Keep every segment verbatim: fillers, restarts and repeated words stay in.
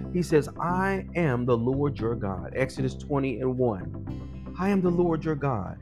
He says, I am the Lord your God. Exodus twenty and one. I am the Lord your God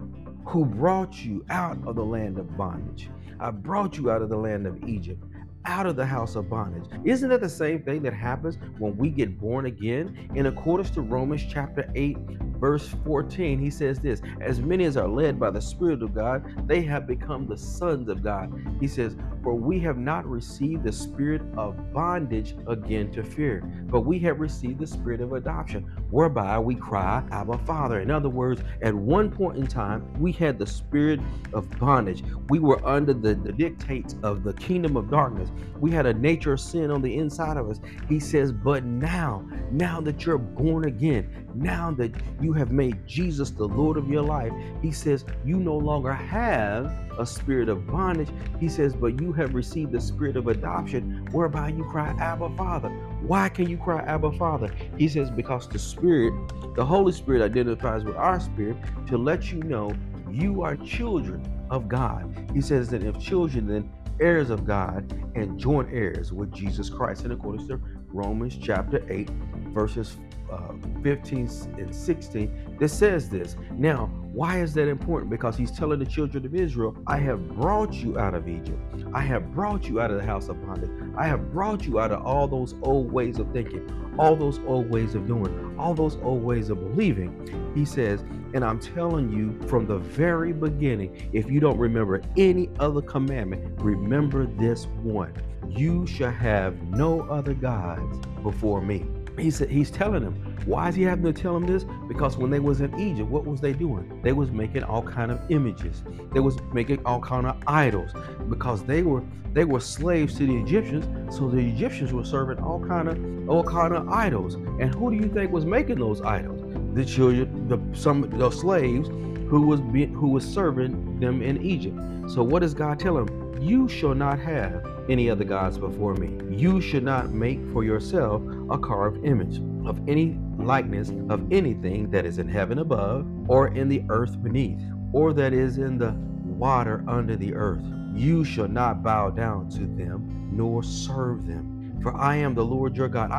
who brought you out of the land of bondage. I brought you out of the land of Egypt, out of the house of bondage. Isn't that the same thing that happens when we get born again? In accordance to Romans chapter eight, verse fourteen, he says this, as many as are led by the Spirit of God, they have become the sons of God. He says, for we have not received the spirit of bondage again to fear, but we have received the spirit of adoption, whereby we cry, Abba, Father. In other words, at one point in time, we had the spirit of bondage. We were under the, the dictates of the kingdom of darkness. We had a nature of sin on the inside of us. He says, but now, now that you're born again, now that you have made Jesus the Lord of your life, he says, you no longer have a spirit of bondage. He says, but you have received the spirit of adoption, whereby you cry, Abba, Father. Why can you cry, Abba, Father? He says, because the Spirit, the Holy Spirit identifies with our spirit to let you know you are children of God. He says that if children, then heirs of God and joint heirs with Jesus Christ, in accordance to Romans chapter eight, verses uh, fifteen and sixteen, that says this. Now, why is that important? Because he's telling the children of Israel, I have brought you out of Egypt. I have brought you out of the house of bondage. I have brought you out of all those old ways of thinking, all those old ways of doing, all those old ways of believing. He says, and I'm telling you from the very beginning, if you don't remember any other commandment, remember this one. You shall have no other gods before me. He said, he's telling them. Why is he having to tell them this? Because when they was in Egypt, what was they doing? They was making all kind of images. They was making all kind of idols, because they were they were slaves to the Egyptians. So the Egyptians were serving all kind of all kind of idols. And who do you think was making those idols? The children, the some the slaves who was being, who was serving them in Egypt. So what does God tell them? You shall not have any other gods before me. You should not make for yourself a carved image of any likeness of anything that is in heaven above, or in the earth beneath, or that is in the water under the earth. You shall not bow down to them, nor serve them. For I am the Lord your God.